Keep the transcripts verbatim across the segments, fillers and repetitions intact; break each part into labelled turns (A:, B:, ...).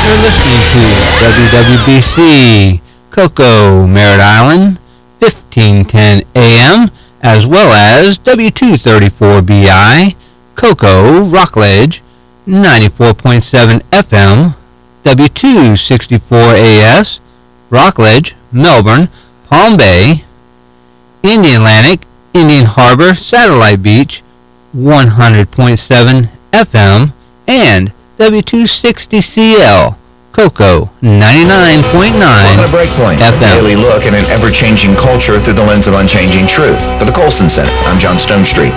A: You're listening to W W B C Cocoa, Merritt Island, fifteen ten A M, as well as W two thirty-four B I, Cocoa, Rockledge, ninety-four point seven F M, W two sixty-four A S, Rockledge, Melbourne, Palm Bay, Indian Atlantic, Indian Harbor, Satellite Beach, one hundred point seven F M, and W two sixty C L, Cocoa, ninety-nine point nine
B: Welcome to Breakpoint,
A: F M.
B: a daily look at an ever-changing culture through the lens of unchanging truth. For the Colson Center, I'm John Stonestreet.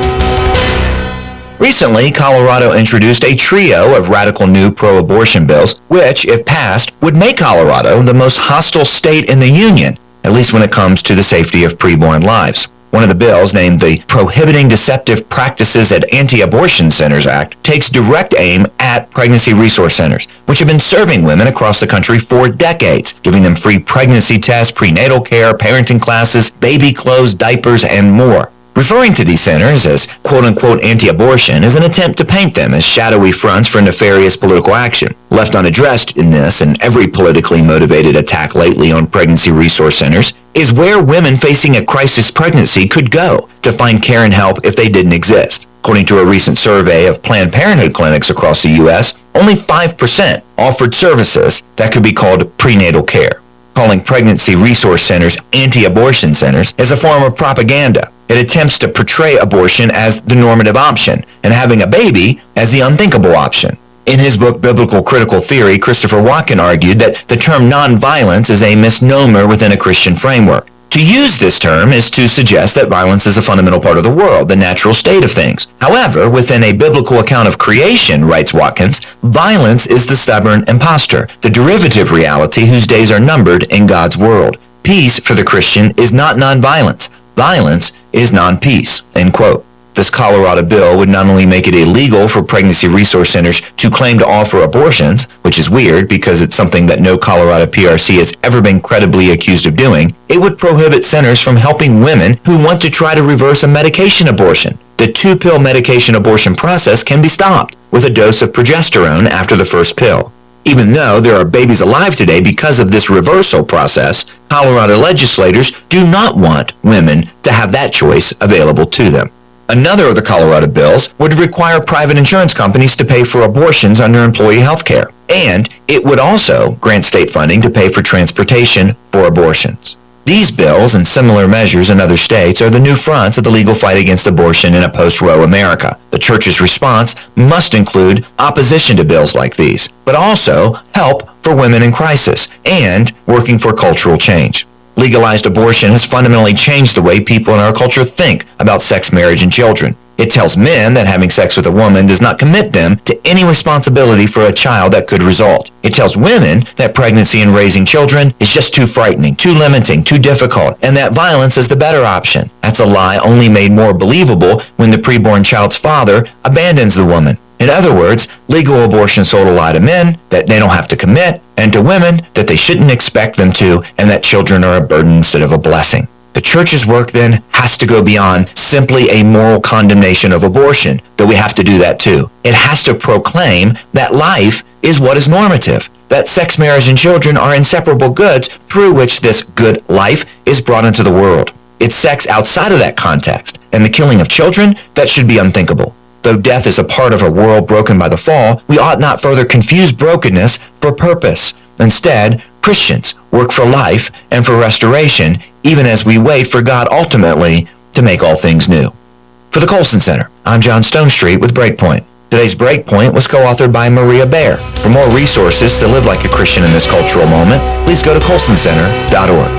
B: Recently, Colorado introduced a trio of radical new pro-abortion bills, which, if passed, would make Colorado the most hostile state in the union, at least when it comes to the safety of preborn lives. One of the bills, named the Prohibiting Deceptive Practices at Anti-Abortion Centers Act, takes direct aim at pregnancy resource centers, which have been serving women across the country for decades, giving them free pregnancy tests, prenatal care, parenting classes, baby clothes, diapers, and more. Referring to these centers as quote-unquote anti-abortion is an attempt to paint them as shadowy fronts for nefarious political action. Left unaddressed in this and every politically motivated attack lately on pregnancy resource centers is where women facing a crisis pregnancy could go to find care and help if they didn't exist. According to a recent survey of Planned Parenthood clinics across the U S, only five percent offered services that could be called prenatal care. Calling pregnancy resource centers anti-abortion centers is a form of propaganda. It attempts to portray abortion as the normative option and having a baby as the unthinkable option. In his book, Biblical Critical Theory, Christopher Watkin argued that the term nonviolence is a misnomer within a Christian framework. To use this term is to suggest that violence is a fundamental part of the world, the natural state of things. However, within a biblical account of creation, writes Watkins, violence is the stubborn impostor, the derivative reality whose days are numbered in God's world. Peace for the Christian is not nonviolence. Violence is non-peace, end quote. This Colorado bill would not only make it illegal for pregnancy resource centers to claim to offer abortions, which is weird because it's something that no Colorado P R C has ever been credibly accused of doing, it would prohibit centers from helping women who want to try to reverse a medication abortion. The two-pill medication abortion process can be stopped with a dose of progesterone after the first pill. Even though there are babies alive today because of this reversal process, Colorado legislators do not want women to have that choice available to them. Another of the Colorado bills would require private insurance companies to pay for abortions under employee health care, and it would also grant state funding to pay for transportation for abortions. These bills and similar measures in other states are the new fronts of the legal fight against abortion in a post-Roe America. The church's response must include opposition to bills like these, but also help for women in crisis and working for cultural change. Legalized abortion has fundamentally changed the way people in our culture think about sex, marriage, and children. It tells men that having sex with a woman does not commit them to any responsibility for a child that could result. It tells women that pregnancy and raising children is just too frightening, too limiting, too difficult, and that violence is the better option. That's a lie only made more believable when the preborn child's father abandons the woman. In other words, legal abortion sold a lie to men that they don't have to commit, and to women that they shouldn't expect them to, and that children are a burden instead of a blessing. The church's work then has to go beyond simply a moral condemnation of abortion, though we have to do that too. It has to proclaim that life is what is normative, that sex, marriage, and children are inseparable goods through which this good life is brought into the world. It's sex outside of that context, and the killing of children that should be unthinkable. Though death is a part of a world broken by the fall, we ought not further confuse brokenness for purpose. Instead, Christians work for life and for restoration, even as we wait for God ultimately to make all things new. For the Colson Center, I'm John Stonestreet with Breakpoint. Today's Breakpoint was co-authored by Maria Bear. For more resources to live like a Christian in this cultural moment, please go to colson center dot org.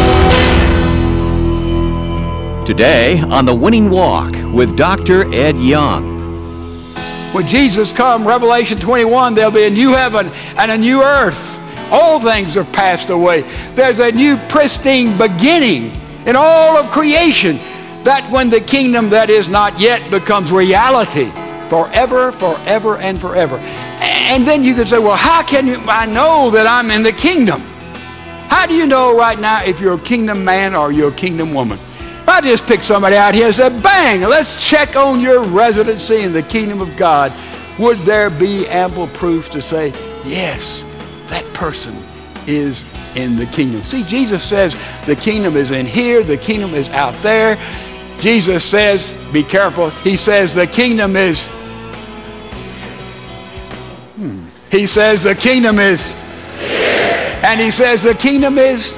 C: Today on The Winning Walk with Doctor Ed Young.
D: When Jesus comes, Revelation twenty-one, there'll be a new heaven and a new earth. All things are passed away. There's a new pristine beginning in all of creation. That when the kingdom that is not yet becomes reality forever, forever, and forever. And then you could say, well, how can you, I know that I'm in the kingdom? How do you know right now if you're a kingdom man or you're a kingdom woman? I just pick somebody out here and say, bang, let's check on your residency in the kingdom of God. Would there be ample proof to say, yes, that person is in the kingdom. See, Jesus says the kingdom is in here, the kingdom is out there. Jesus says, be careful, he says the kingdom is, hmm. he says the kingdom is, and he says the kingdom is,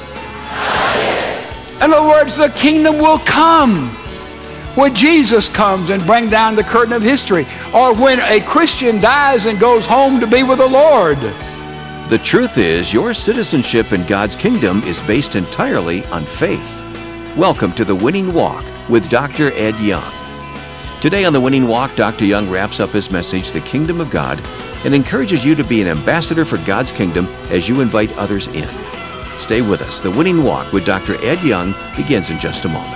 D: in other words, the kingdom will come when Jesus comes and brings down the curtain of history, or when a Christian dies and goes home to be with the Lord.
C: The truth is, your citizenship in God's kingdom is based entirely on faith. Welcome to The Winning Walk with Doctor Ed Young. Today on The Winning Walk, Doctor Young wraps up his message, The Kingdom of God, and encourages you to be an ambassador for God's kingdom as you invite others in. Stay with us. The Winning Walk with Doctor Ed Young begins in just a moment.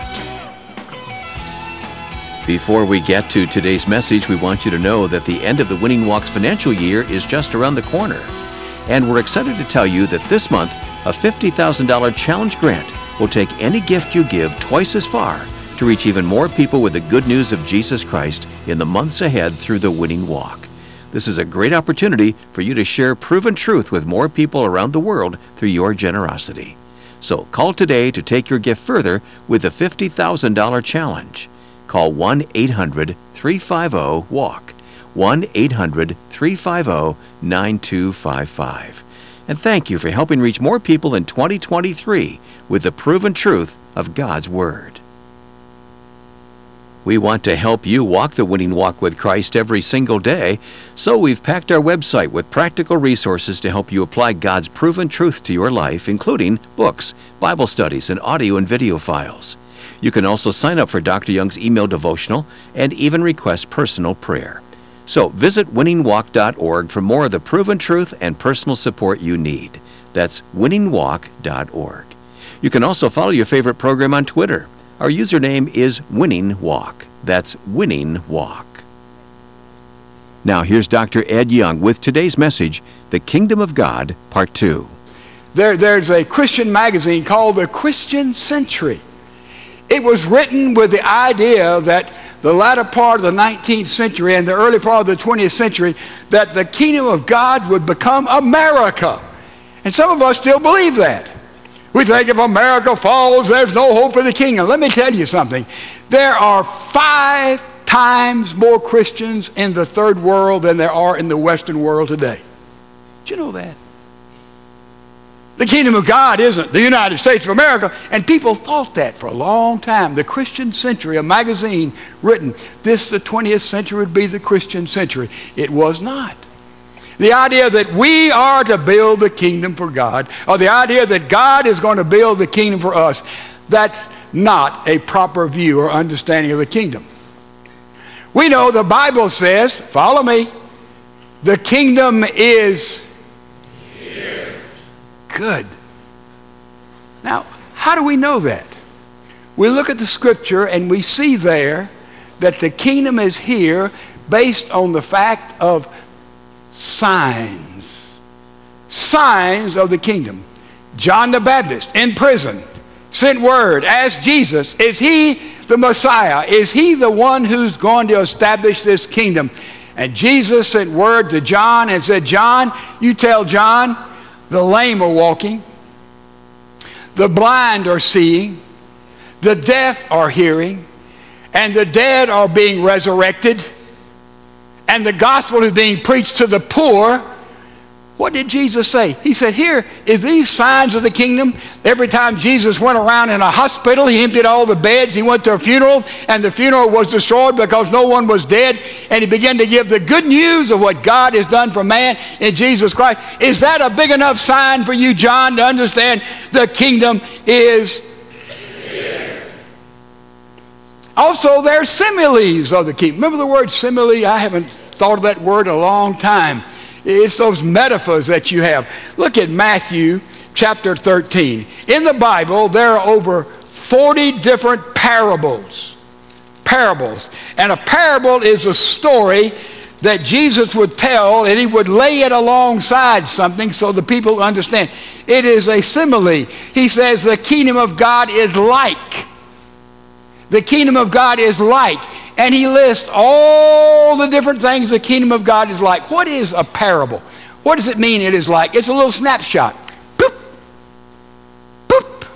C: Before we get to today's message, we want you to know that the end of the Winning Walk's financial year is just around the corner. And we're excited to tell you that this month, a fifty thousand dollars challenge grant will take any gift you give twice as far to reach even more people with the good news of Jesus Christ in the months ahead through the Winning Walk. This is a great opportunity for you to share proven truth with more people around the world through your generosity. So call today to take your gift further with the fifty thousand dollars challenge. Call one eight hundred, three five zero, WALK, one eight hundred, three five zero, nine two five five. And thank you for helping reach more people in twenty twenty-three with the proven truth of God's Word. We want to help you walk the winning walk with Christ every single day, so we've packed our website with practical resources to help you apply God's proven truth to your life, including books, Bible studies, and audio and video files. You can also sign up for Doctor Young's email devotional and even request personal prayer. So visit winning walk dot org for more of the proven truth and personal support you need. That's winning walk dot org. You can also follow your favorite program on Twitter. Our username is Winning Walk. That's Winning Walk. Now here's Doctor Ed Young with today's message, The Kingdom of God, Part two.
D: There, there's a Christian magazine called The Christian Century. It was written with the idea that the latter part of the nineteenth century and the early part of the twentieth century, that the kingdom of God would become America. And some of us still believe that. We think if America falls, there's no hope for the kingdom. Let me tell you something. There are five times more Christians in the third world than there are in the Western world today. Did you know that? The kingdom of God isn't the United States of America, and people thought that for a long time. The Christian Century, a magazine written, this, the twentieth century, would be the Christian century. It was not. The idea that we are to build the kingdom for God, or the idea that God is going to build the kingdom for us, that's not a proper view or understanding of the kingdom. We know the Bible says, follow me, the kingdom is here. Good. Now, how do we know that? We look at the scripture and we see there that the kingdom is here based on the fact of signs. Signs of the kingdom. John the Baptist in prison sent word, asked Jesus, is he the Messiah? Is he the one who's going to establish this kingdom? And Jesus sent word to John and said, John, you tell John, the lame are walking, the blind are seeing, the deaf are hearing, and the dead are being resurrected, and the gospel is being preached to the poor. What did Jesus say? He said, here is these signs of the kingdom. Every time Jesus went around in a hospital, he emptied all the beds. He went to a funeral, and the funeral was destroyed because no one was dead. And he began to give the good news of what God has done for man in Jesus Christ. Is that a big enough sign for you, John, to understand the kingdom is here? Also, there are similes of the kingdom. Remember the word simile? I haven't thought of that word in a long time. It's those metaphors that you have. Look at Matthew chapter thirteen. In the Bible, there are over forty different parables. Parables. And a parable is a story that Jesus would tell, and he would lay it alongside something so the people understand. It is a simile. He says the kingdom of God is like. The kingdom of God is like. And he lists all the different things the kingdom of God is like. What is a parable? What does it mean it is like? It's a little snapshot. Boop, boop.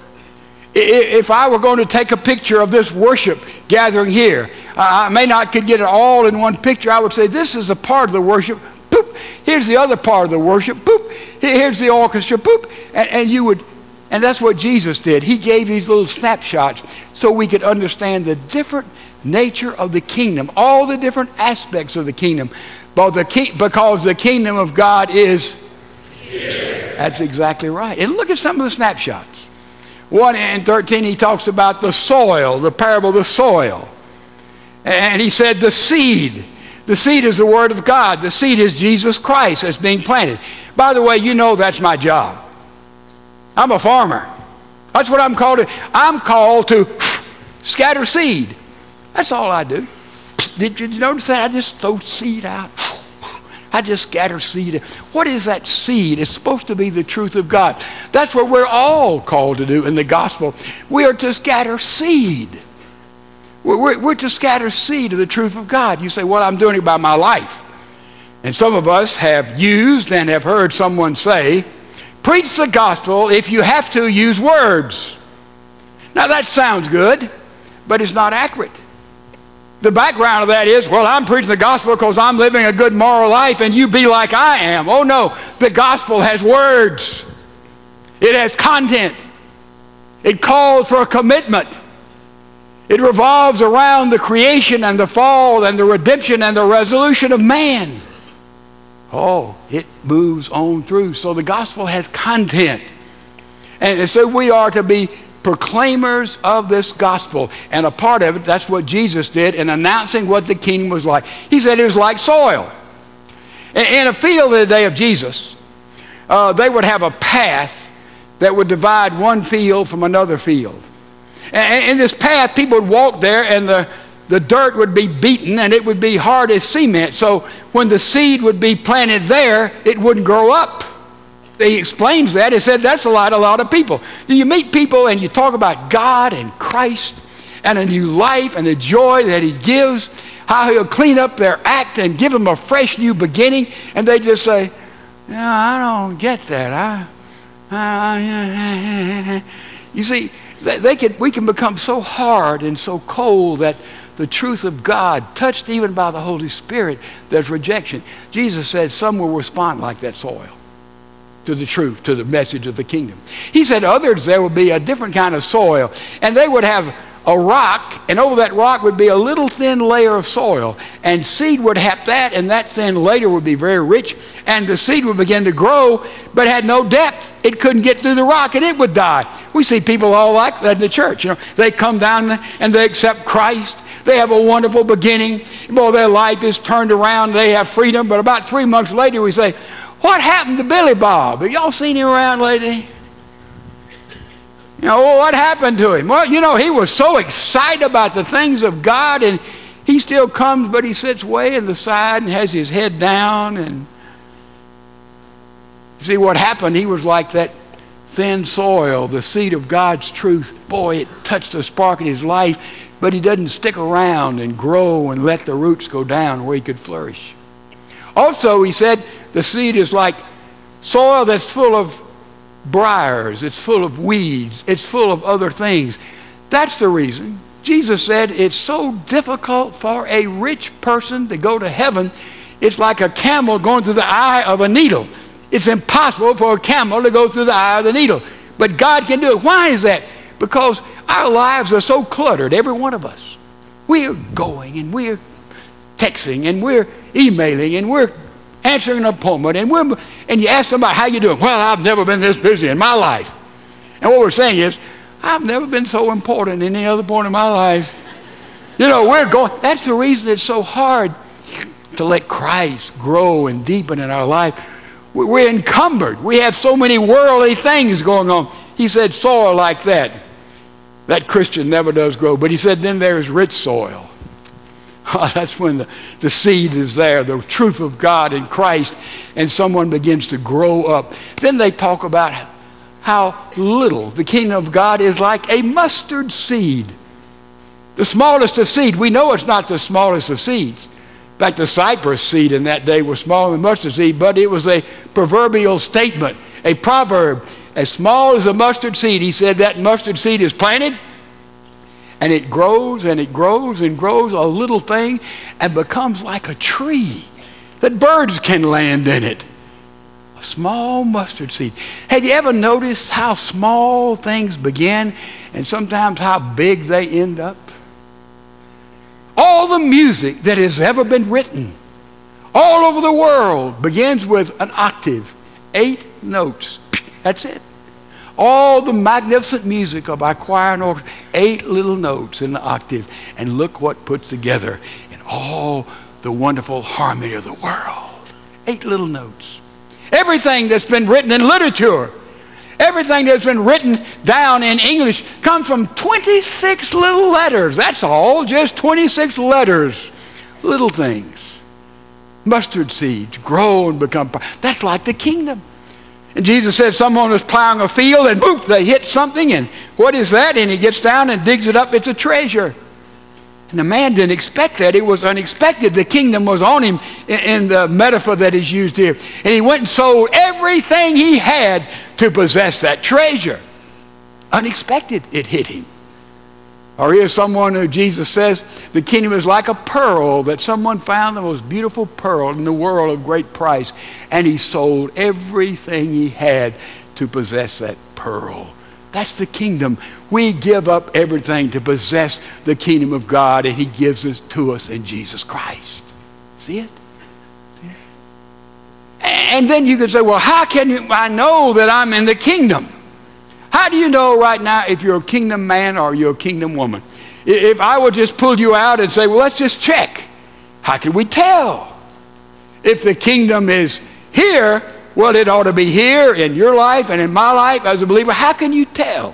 D: If I were going to take a picture of this worship gathering here, I may not could get it all in one picture. I would say this is a part of the worship. Boop. Here's the other part of the worship. Boop. Here's the orchestra. Boop. And, and you would, and that's what Jesus did. He gave these little snapshots so we could understand the different nature of the kingdom, all the different aspects of the kingdom. But the ki- because the kingdom of God is here. That's exactly right. And look at some of the snapshots. one and thirteen, he talks about the soil, the parable of the soil. And he said the seed. The seed is the word of God. The seed is Jesus Christ that's being planted. By the way, you know that's my job. I'm a farmer. That's what I'm called to. I'm called to scatter seed. That's all I do. Did you notice that? I just throw seed out. I just scatter seed. What is that seed? It's supposed to be the truth of God. That's what we're all called to do in the gospel. We are to scatter seed. We're, we're, we're to scatter seed of the truth of God. You say, what I'm doing about my life. And some of us have used and have heard someone say, preach the gospel if you have to use words. Now that sounds good, but it's not accurate. The background of that is, well, I'm preaching the gospel because I'm living a good moral life and you be like I am. Oh no, the gospel has words. It has content. It calls for a commitment. It revolves around the creation and the fall and the redemption and the resolution of man. Oh, it moves on through. So the gospel has content. And so we are to be proclaimers of this gospel. And a part of it, that's what Jesus did in announcing what the kingdom was like. He said it was like soil. In a field in the day of Jesus, uh, they would have a path that would divide one field from another field. And in this path, people would walk there and the, the dirt would be beaten and it would be hard as cement. So when the seed would be planted there, it wouldn't grow up. He explains that. He said that's a lot, a lot of people. Do you meet people and you talk about God and Christ and a new life and the joy that he gives, how he'll clean up their act and give them a fresh new beginning, and they just say, yeah, I don't get that. I, I, you see, they can, we can become so hard and so cold that the truth of God, touched even by the Holy Spirit, there's rejection. Jesus said some will respond like that soil to the truth, to the message of the kingdom. He said others, there would be a different kind of soil, and they would have a rock, and over that rock would be a little thin layer of soil, and seed would have that, and that thin layer would be very rich, and the seed would begin to grow, but had no depth. It couldn't get through the rock, and it would die. We see people all like that in the church. You know, they come down and they accept Christ. They have a wonderful beginning. Well, their life is turned around. They have freedom, but about three months later, we say, what happened to Billy Bob? Have y'all seen him around lately? You know, well, what happened to him? Well, you know, he was so excited about the things of God, and he still comes, but he sits way in the side and has his head down. And see what happened? He was like that thin soil, the seed of God's truth. Boy, it touched a spark in his life, but he doesn't stick around and grow and let the roots go down where he could flourish. Also, he said, the seed is like soil that's full of briars, it's full of weeds, it's full of other things. That's the reason Jesus said it's so difficult for a rich person to go to heaven. It's like a camel going through the eye of a needle. It's impossible for a camel to go through the eye of the needle. But God can do it. Why is that? Because our lives are so cluttered, every one of us. We're going and we're texting and we're emailing and we're answering an appointment, and we're, and you ask somebody, how you doing? Well, I've never been this busy in my life. And what we're saying is, I've never been so important in any other point in my life. You know, we're going, that's the reason it's so hard to let Christ grow and deepen in our life. We're encumbered. We have so many worldly things going on. He said soil like that, that Christian never does grow. But he said then there is rich soil. That's when the, the seed is there, the truth of God in Christ, and someone begins to grow up. Then they talk about how little the kingdom of God is like a mustard seed. The smallest of seed. We know it's not the smallest of seeds, fact, the cypress seed in that day was smaller than mustard seed, but it was a proverbial statement, a proverb. As small as a mustard seed, he said that mustard seed is planted, and it grows and it grows and grows, a little thing, and becomes like a tree that birds can land in it. A small mustard seed. Have you ever noticed how small things begin and sometimes how big they end up? All the music that has ever been written all over the world begins with an octave, eight notes. That's it. All the magnificent music of our choir and orchestra, eight little notes in the octave. And look what puts together in all the wonderful harmony of the world. Eight little notes. Everything that's been written in literature, everything that's been written down in English comes from twenty-six little letters. That's all, just twenty-six letters. Little things. Mustard seeds grow and become, that's like the kingdom. And Jesus said someone was plowing a field and boom, they hit something, and what is that? And he gets down and digs it up. It's a treasure. And the man didn't expect that. It was unexpected. The kingdom was on him in, in the metaphor that is used here. And he went and sold everything he had to possess that treasure. Unexpected, it hit him. Or here's someone who Jesus says the kingdom is like a pearl that someone found, the most beautiful pearl in the world of great price. And he sold everything he had to possess that pearl. That's the kingdom. We give up everything to possess the kingdom of God, and he gives it to us in Jesus Christ. See it? See it? And then you could say, well, how can I know that I'm in the kingdom? How do you know right now if you're a kingdom man or you're a kingdom woman? If I would just pull you out and say, well, let's just check. How can we tell? If the kingdom is here, well, it ought to be here in your life and in my life as a believer. How can you tell?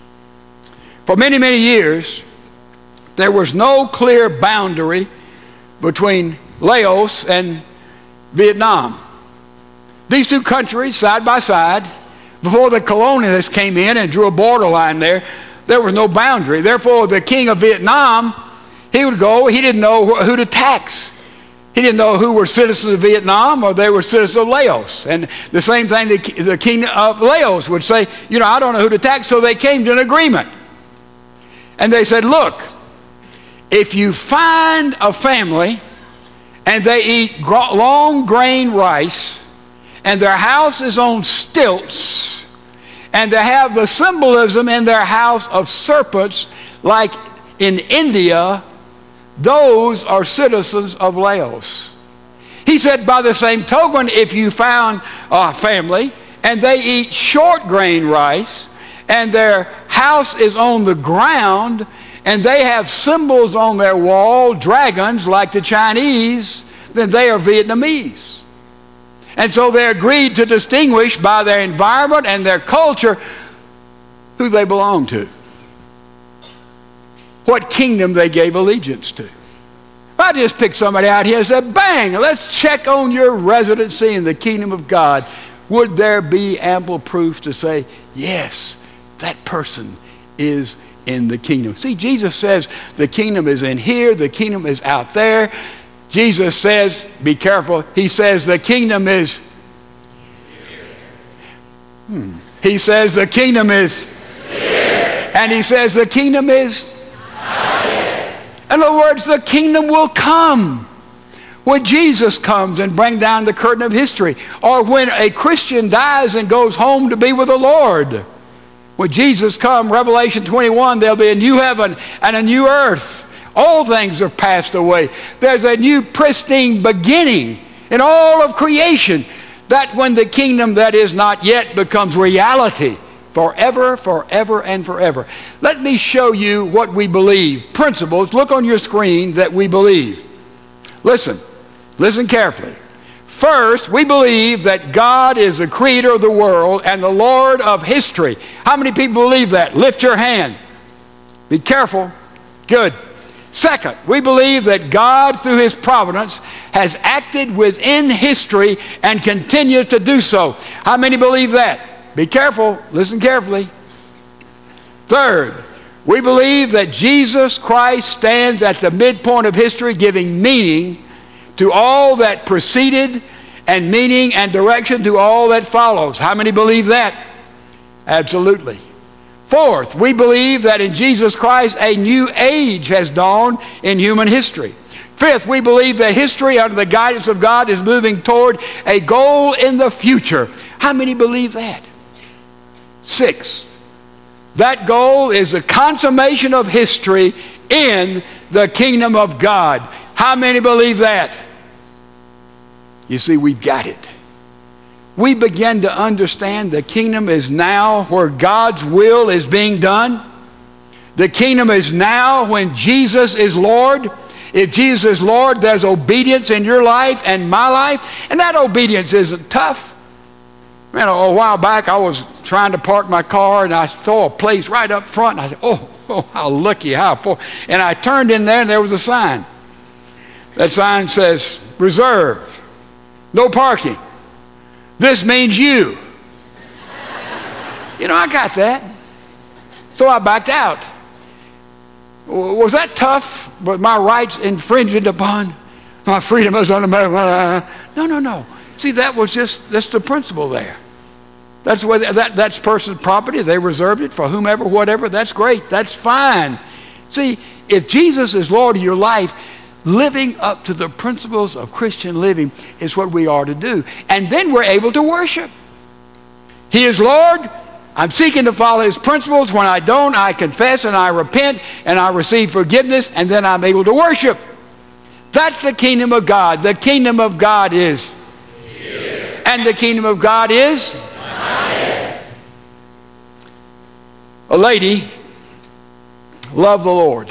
D: For many, many years, there was no clear boundary between Laos and Vietnam. These two countries, side by side, before the colonialists came in and drew a borderline there, there was no boundary. Therefore, the king of Vietnam, he would go, he didn't know who to tax. He didn't know who were citizens of Vietnam or they were citizens of Laos. And the same thing, the, the king of Laos would say, you know, I don't know who to tax. So they came to an agreement. And they said, look, if you find a family and they eat long grain rice and their house is on stilts and they have the symbolism in their house of serpents like in India, those are citizens of Laos. He said, by the same token, if you found a family and they eat short grain rice and their house is on the ground and they have symbols on their wall, dragons like the Chinese, then they are Vietnamese. And so they agreed to distinguish by their environment and their culture who they belong to, what kingdom they gave allegiance to. If I just pick somebody out here and said, bang, let's check on your residency in the kingdom of God, would there be ample proof to say, yes, that person is in the kingdom? See, Jesus says the kingdom is in here, the kingdom is out there. Jesus says, be careful, he says the kingdom is hmm. He says the kingdom is here. And he says the kingdom is in other words, the kingdom will come when Jesus comes and brings down the curtain of history, or when a Christian dies and goes home to be with the Lord. When Jesus comes, Revelation twenty-one, there'll be a new heaven and a new earth. All things have passed away. There's a new pristine beginning in all of creation. That when the kingdom that is not yet becomes reality. Forever, forever, and forever. Let me show you what we believe. Principles, look on your screen, that we believe. Listen, listen carefully. First, we believe that God is the creator of the world and the Lord of history. How many people believe that? Lift your hand. Be careful. Good. Second, we believe that God, through his providence, has acted within history and continues to do so. How many believe that? Be careful. Listen carefully. Third, we believe that Jesus Christ stands at the midpoint of history, giving meaning to all that preceded, and meaning and direction to all that follows. How many believe that? Absolutely. Fourth, we believe that in Jesus Christ a new age has dawned in human history. Fifth, we believe that history under the guidance of God is moving toward a goal in the future. How many believe that? Sixth, that goal is the consummation of history in the kingdom of God. How many believe that? You see, we've got it. We begin to understand the kingdom is now where God's will is being done. The kingdom is now when Jesus is Lord. If Jesus is Lord, there's obedience in your life and my life, and that obedience isn't tough. Man, a while back I was trying to park my car and I saw a place right up front and I said, oh, oh how lucky, how full. And I turned in there and there was a sign. That sign says, reserved, no parking. This means you. You know, I got that. So I backed out. Was that tough? But my rights infringed upon my freedom as an American? No, no, no. See, that was just, that's the principle there. That's where that, that's person's property. They reserved it for whomever, whatever. That's great. That's fine. See, if Jesus is Lord of your life, living up to the principles of Christian living is what we are to do. And then we're able to worship. He is Lord. I'm seeking to follow His principles. When I don't, I confess and I repent and I receive forgiveness, and then I'm able to worship. That's the kingdom of God. The kingdom of God is here. And the kingdom of God is a lady loved the Lord.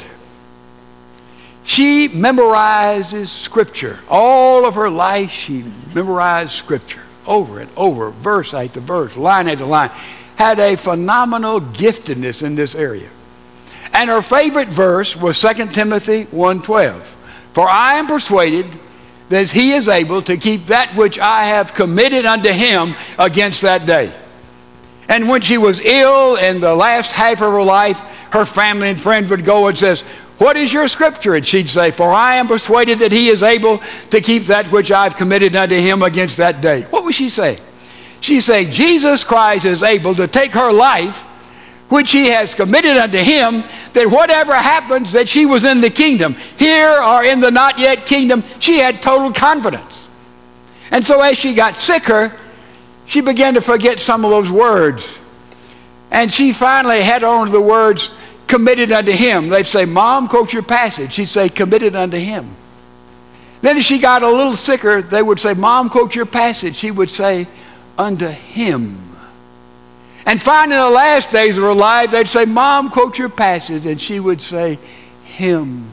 D: She memorizes Scripture. All of her life she memorized Scripture over and over, verse after verse, line after line. Had a phenomenal giftedness in this area. And her favorite verse was Second Timothy one twelve. For I am persuaded that He is able to keep that which I have committed unto Him against that day. And when she was ill in the last half of her life, her family and friends would go and says, what is your scripture? And she'd say, for I am persuaded that He is able to keep that which I've committed unto Him against that day. What was she saying? She's saying Jesus Christ is able to take her life, which He has committed unto Him, that whatever happens, that she was in the kingdom, here or in the not yet kingdom, she had total confidence. And so as she got sicker, she began to forget some of those words. And she finally had on the words, committed unto Him. They'd say, Mom, quote your passage. She'd say, committed unto Him. Then as she got a little sicker, they would say, Mom, quote your passage. She would say, unto Him. And finally, in the last days of her life, they'd say, Mom, quote your passage. And she would say, Him,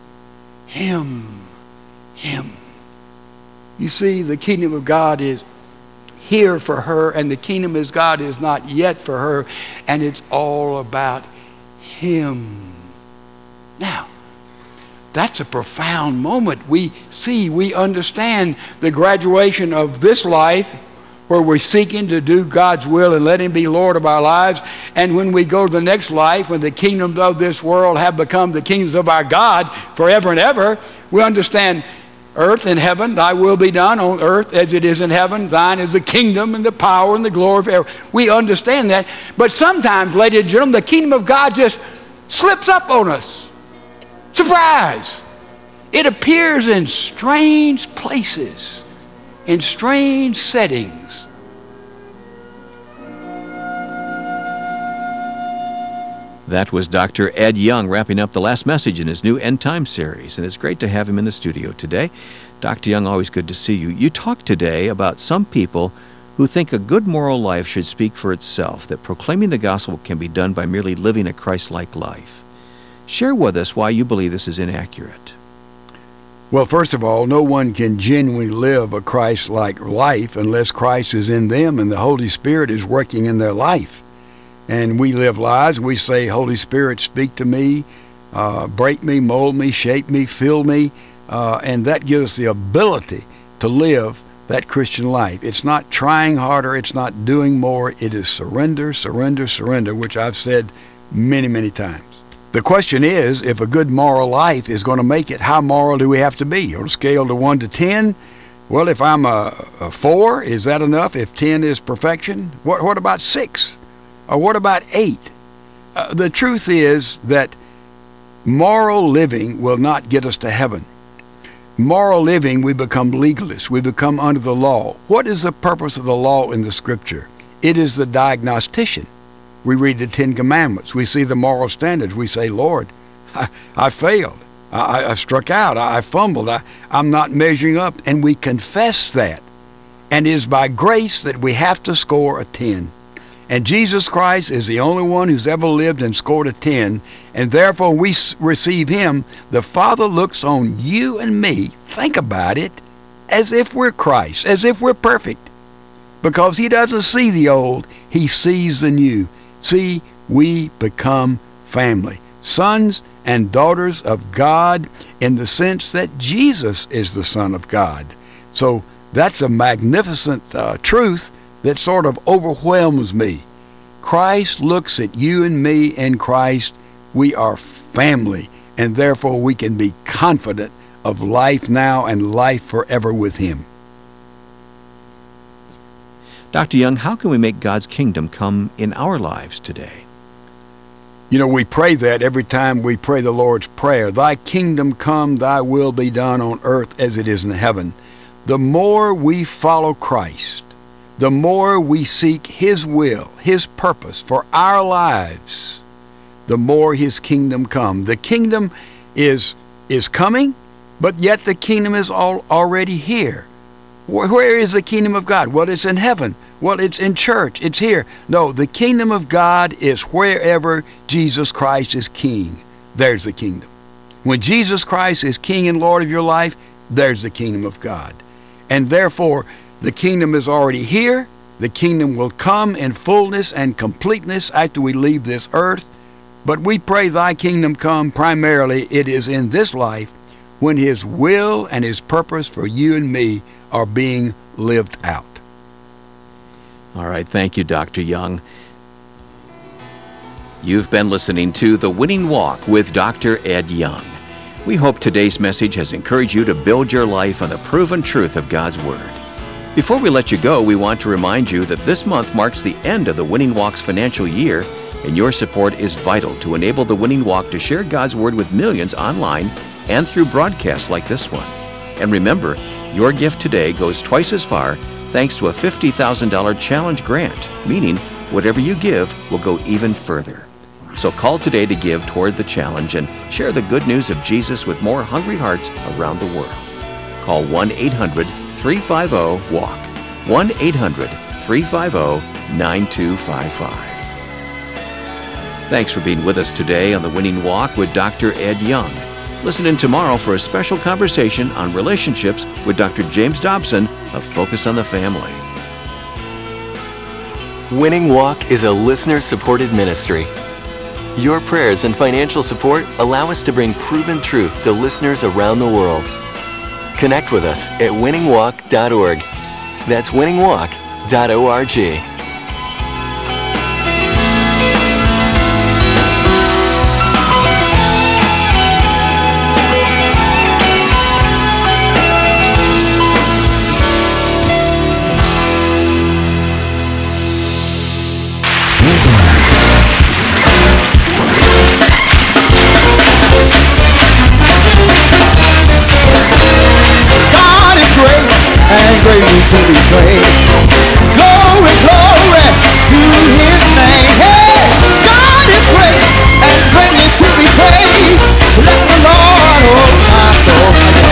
D: Him, Him. You see, the kingdom of God is here for her, and the kingdom of God is not yet for her, and it's all about Him. Now, that's a profound moment. We see, we understand the graduation of this life where we're seeking to do God's will and let Him be Lord of our lives. And when we go to the next life, when the kingdoms of this world have become the kingdoms of our God forever and ever, we understand earth and heaven, thy will be done on earth as it is in heaven. Thine is the kingdom and the power and the glory forever. We understand that. But sometimes, ladies and gentlemen, the kingdom of God just slips up on us. Surprise! It appears in strange places, in strange settings.
C: That was Doctor Ed Young wrapping up the last message in his new End Time series, and it's great to have him in the studio today. Doctor Young, always good to see you. You talked today about some people who think a good moral life should speak for itself, that proclaiming the gospel can be done by merely living a Christ-like life. Share with us why you believe this is inaccurate.
D: Well, first of all, no one can genuinely live a Christ-like life unless Christ is in them and the Holy Spirit is working in their life. And we live lives, we say, Holy Spirit, speak to me, uh, break me, mold me, shape me, fill me, uh, and that gives us the ability to live that Christian life. It's not trying harder, it's not doing more, it is surrender, surrender, surrender, which I've said many, many times. The question is, if a good moral life is going to make it, how moral do we have to be? On a scale to one to ten, well, if I'm a, a four, is that enough? If ten is perfection, what, what about six? Or what about eight? Uh, the truth is that moral living will not get us to heaven. Moral living, we become legalists. We become under the law. What is the purpose of the law in the Scripture? It is the diagnostician. We read the Ten Commandments. We see the moral standards. We say, Lord, I, I failed. I, I struck out. I, I fumbled. I, I'm not measuring up. And we confess that. And it is by grace that we have to score a ten. And Jesus Christ is the only one who's ever lived and scored a ten. And therefore we receive him. The Father looks on you and me, think about it, as if we're Christ, as if we're perfect. Because he doesn't see the old, he sees the new. See, we become family, sons and daughters of God in the sense that Jesus is the Son of God. So that's a magnificent uh, truth that sort of overwhelms me. Christ looks at you and me in Christ. We are family, and therefore we can be confident of life now and life forever with him.
C: Doctor Young, how can we make God's kingdom come in our lives today?
D: You know, we pray that every time we pray the Lord's Prayer. Thy kingdom come, thy will be done on earth as it is in heaven. The more we follow Christ, the more we seek his will, his purpose for our lives, the more his kingdom come. The kingdom is, is coming, but yet the kingdom is all, already here. Where is the kingdom of God? Well, it's in heaven. Well, it's in church. It's here. No, the kingdom of God is wherever Jesus Christ is king. There's the kingdom. When Jesus Christ is king and Lord of your life, there's the kingdom of God. And therefore, the kingdom is already here. The kingdom will come in fullness and completeness after we leave this earth. But we pray thy kingdom come. Primarily, it is in this life when his will and his purpose for you and me are being lived out.
C: All right, thank you, Doctor Young. You've been listening to The Winning Walk with Doctor Ed Young. We hope today's message has encouraged you to build your life on the proven truth of God's Word. Before we let you go, we want to remind you that this month marks the end of the Winning Walk's financial year, and your support is vital to enable the Winning Walk to share God's Word with millions online and through broadcasts like this one. And remember, your gift today goes twice as far thanks to a fifty thousand dollars challenge grant, meaning whatever you give will go even further. So call today to give toward the challenge and share the good news of Jesus with more hungry hearts around the world. Call one eight hundred, three five zero, WALK, one eight hundred, three five zero, nine two five five. Thanks for being with us today on The Winning Walk with Doctor Ed Young. Listen in tomorrow for a special conversation on relationships with Doctor James Dobson of Focus on the Family.
E: Winning Walk is a listener-supported ministry. Your prayers and financial support allow us to bring proven truth to listeners around the world. Connect with us at winning walk dot org. That's winning walk dot org.
F: Greatly to be praised. Glory, glory to his name. Hey, God is great and greatly to be praised. Bless the Lord, oh my soul.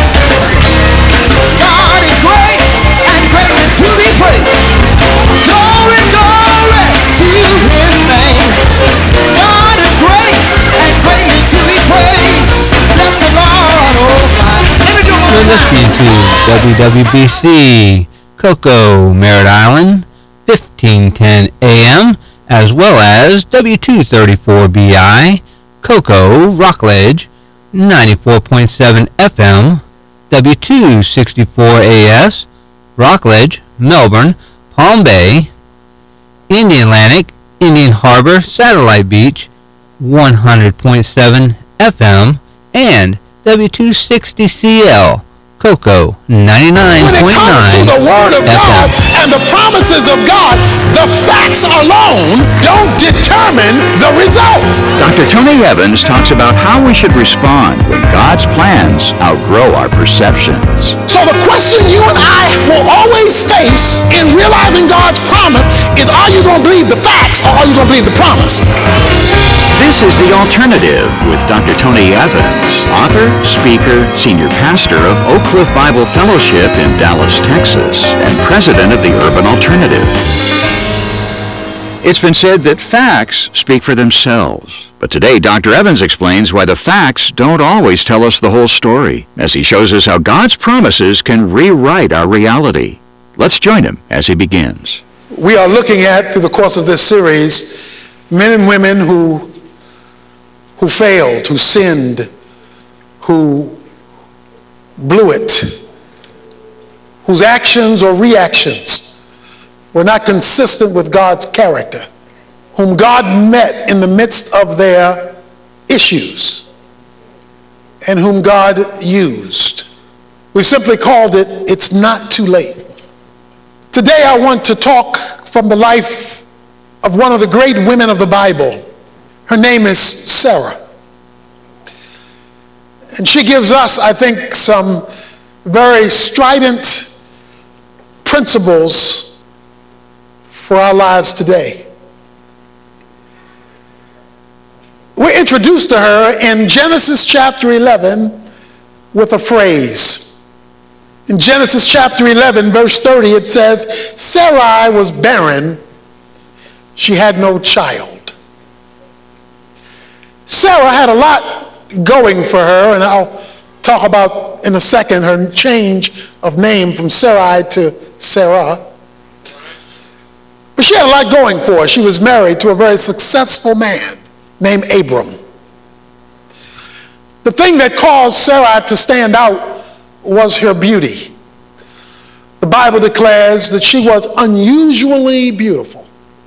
F: God is great and greatly to be praised. Glory, glory to his name. God is great and greatly to be praised. Bless the Lord, oh my. Let me do one
A: You're
F: more
A: listening to W W B C, Cocoa, Merritt Island, fifteen ten A M, as well as W two thirty-four B I, Cocoa, Rockledge, ninety-four point seven F M, W two sixty-four A S, Rockledge, Melbourne, Palm Bay, Indian Atlantic, Indian Harbor, Satellite Beach, one hundred point seven F M, and W two sixty C L, Cocoa ninety-nine point nine
G: When it comes to the Word of
A: F M.
G: God and the promises of God, the facts alone don't determine the result.
H: Doctor Tony Evans talks about how we should respond when God's plans outgrow our perceptions.
G: So the question you and I will always face in realizing God's promise is, are you going to believe the facts or are you going to believe the promise?
H: This is The Alternative with Doctor Tony Evans, author, speaker, senior pastor of Oak Cliff Bible Fellowship in Dallas, Texas, and president of the Urban Alternative. It's been said that facts speak for themselves. But today, Doctor Evans explains why the facts don't always tell us the whole story, as he shows us how God's promises can rewrite our reality. Let's join him as he begins.
G: We are looking at, through the course of this series, men and women who who failed, who sinned, who blew it, whose actions or reactions were not consistent with God's character, whom God met in the midst of their issues, and whom God used. We've simply called it, It's Not Too Late. Today I want to talk from the life of one of the great women of the Bible. Her name is Sarah. And she gives us, I think, some very strident principles for our lives today. We're introduced to her in Genesis chapter eleven with a phrase. In Genesis chapter eleven, verse thirty, it says, Sarai was barren. She had no child. Sarah had a lot going for her, and I'll talk about in a second her change of name from Sarai to Sarah. But she had a lot going for her. She was married to a very successful man named Abram. The thing that caused Sarai to stand out was her beauty. The Bible declares that she was unusually beautiful.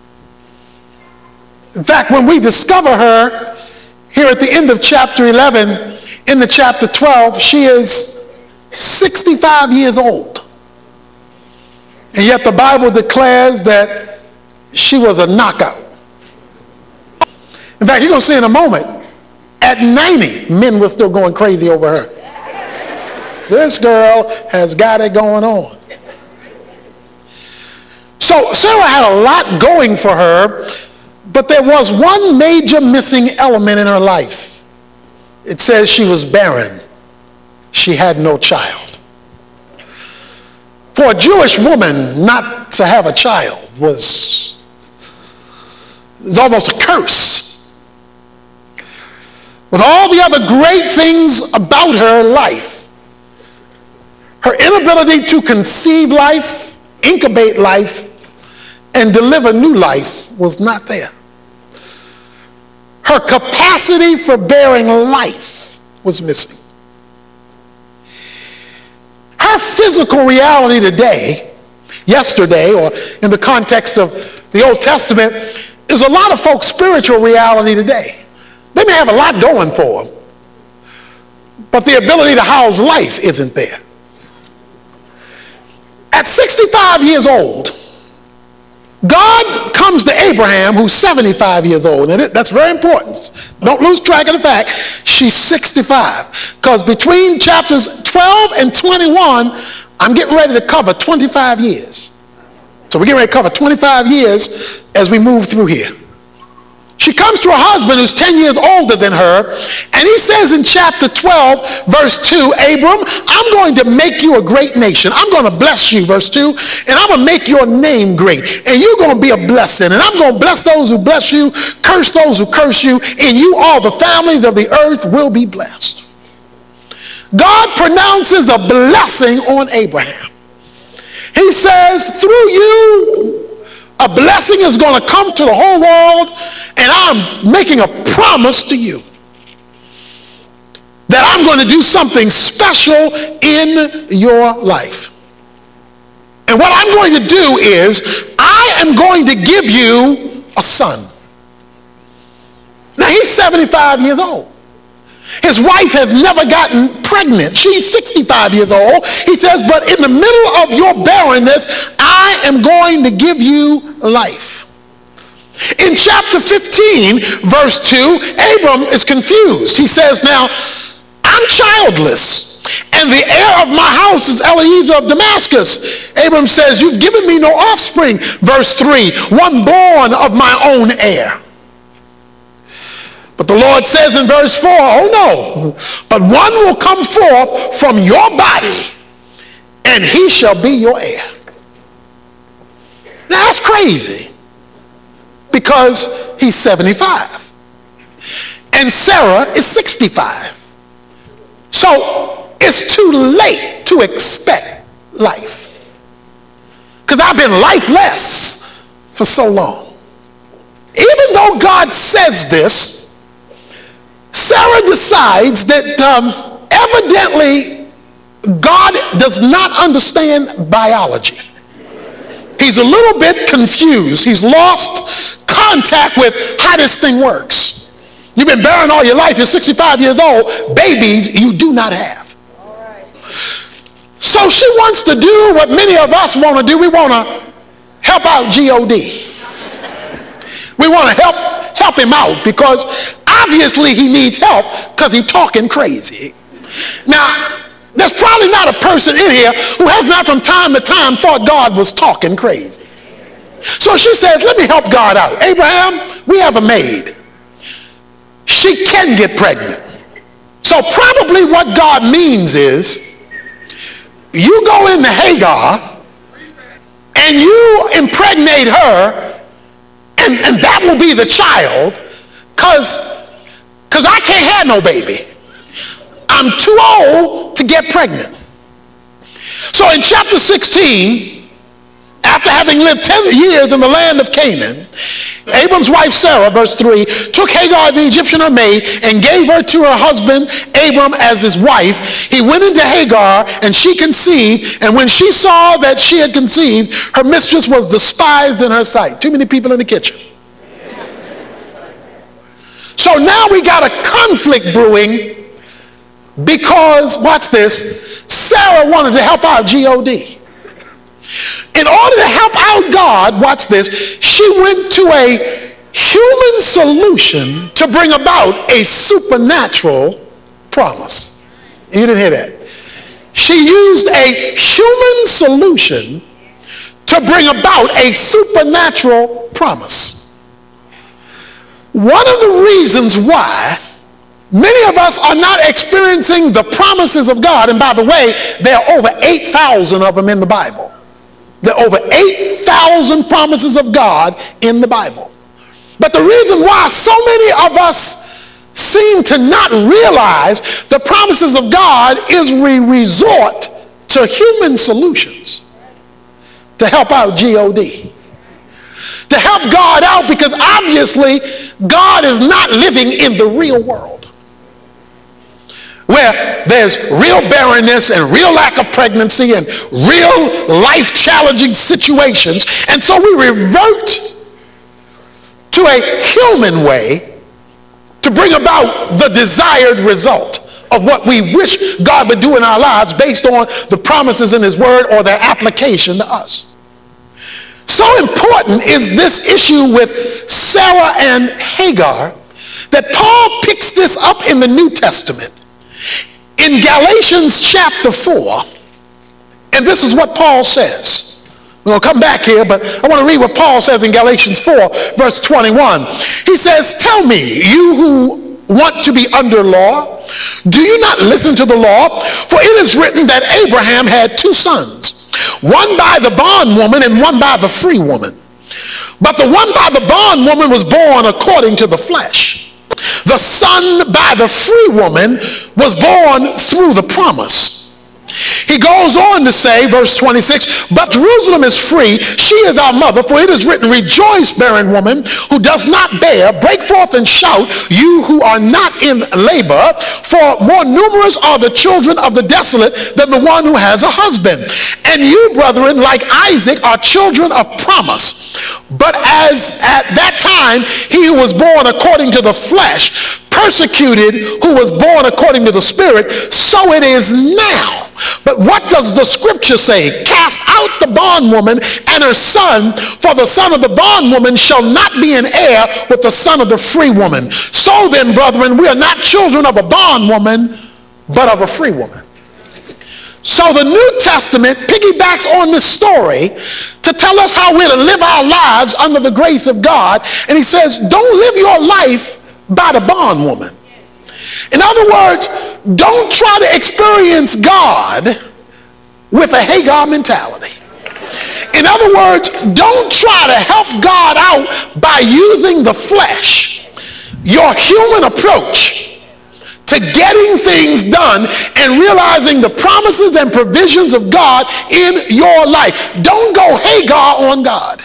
G: In fact, when we discover her here at the end of chapter eleven, in the chapter twelve, she is sixty-five years old. And yet the Bible declares that she was a knockout. In fact, you're going to see in a moment, at ninety, men were still going crazy over her. This girl has got it going on. So Sarah had a lot going for her, but there was one major missing element in her life. It says she was barren. She had no child. For a Jewish woman not to have a child was, was almost a curse. With all the other great things about her life, her inability to conceive life, incubate life, and deliver new life was not there. Her capacity for bearing life was missing. Her physical reality today, yesterday, or in the context of the Old Testament, is a lot of folks' spiritual reality today. They may have a lot going for them, but the ability to house life isn't there. At sixty-five years old, God comes to Abraham, who's seventy-five years old, and that's very important. Don't lose track of the fact she's sixty-five, because between chapters twelve and twenty-one, I'm getting ready to cover twenty-five years. So we're getting ready to cover twenty-five years as we move through here. She comes to her husband who's ten years older than her, and he says in chapter twelve, verse two, Abram, I'm going to make you a great nation. I'm going to bless you, verse two, and I'm going to make your name great, and you're going to be a blessing, and I'm going to bless those who bless you, curse those who curse you, and you all the families of the earth will be blessed. God pronounces a blessing on Abraham. He says, through you, a blessing is going to come to the whole world, and I'm making a promise to you that I'm going to do something special in your life. And what I'm going to do is I am going to give you a son. Now he's seventy-five years old. His wife has never gotten pregnant. She's sixty-five years old. He says, but in the middle of your barrenness, I am going to give you life. In chapter fifteen, verse two, Abram is confused. He says, now, I'm childless, and the heir of my house is Eliezer of Damascus. Abram says, you've given me no offspring. Verse three, one born of my own heir. But the Lord says in verse four, oh no, but one will come forth from your body, and he shall be your heir. Now that's crazy, because he's seventy-five, and Sarah is sixty-five. So it's too late to expect life, because I've been lifeless for so long. Even though God says this, Sarah decides that um, evidently God does not understand biology. He's a little bit confused. He's lost contact with how this thing works. You've been barren all your life. You're sixty-five years old. Babies you do not have. So she wants to do what many of us want to do. We want to help out G O D. We want to help help him out, because obviously he needs help because he's talking crazy. Now, there's probably not a person in here who has not from time to time thought God was talking crazy. So she says, let me help God out. Abraham, we have a maid. She can get pregnant. So probably what God means is, you go into Hagar and you impregnate her, and, and that will be the child, because because I can't have no baby. I'm too old to get pregnant. So in chapter sixteen, after having lived ten years in the land of Canaan, Abram's wife Sarah, verse three, took Hagar the Egyptian her maid and gave her to her husband Abram as his wife. He went into Hagar and she conceived, and when she saw that she had conceived, her mistress was despised in her sight. Too many people in the kitchen. So now we got a conflict brewing because, watch this, Sarah wanted to help out G O D. In order to help out God, watch this, she went to a human solution to bring about a supernatural promise. You didn't hear that. She used a human solution to bring about a supernatural promise. One of the reasons why many of us are not experiencing the promises of God, and by the way, there are over eight thousand of them in the Bible. There are over eight thousand promises of God in the Bible. But the reason why so many of us seem to not realize the promises of God is we resort to human solutions to help out G O D. To help God out, because obviously God is not living in the real world, where there's real barrenness and real lack of pregnancy and real life-challenging situations. And so we revert to a human way to bring about the desired result of what we wish God would do in our lives based on the promises in his word or their application to us. So important is this issue with Sarah and Hagar that Paul picks this up in the New Testament in Galatians chapter four, and this is what Paul says. We're going to come back here, but I want to read what Paul says in Galatians four, verse twenty-one. He says, tell me, you who want to be under law, do you not listen to the law? For it is written that Abraham had two sons, one by the bondwoman and one by the free woman. But the one by the bondwoman was born according to the flesh. The son by the free woman was born through the promise. He goes on to say, verse twenty-six, but Jerusalem is free, she is our mother, for it is written, rejoice, barren woman, who does not bear, break forth and shout, you who are not in labor, for more numerous are the children of the desolate than the one who has a husband. And you, brethren, like Isaac, are children of promise. But as at that time he who was born according to the flesh persecuted who was born according to the Spirit, so it is now. But what does the scripture say? Cast out the bondwoman and her son, for the son of the bondwoman shall not be an heir with the son of the free woman. So then, brethren, we are not children of a bondwoman, but of a free woman. So the New Testament piggybacks on this story to tell us how we're to live our lives under the grace of God. And he says, don't live your life by the bondwoman. In other words, don't try to experience God with a Hagar mentality. In other words, don't try to help God out by using the flesh, your human approach to getting things done and realizing the promises and provisions of God in your life. Don't go Hagar on God.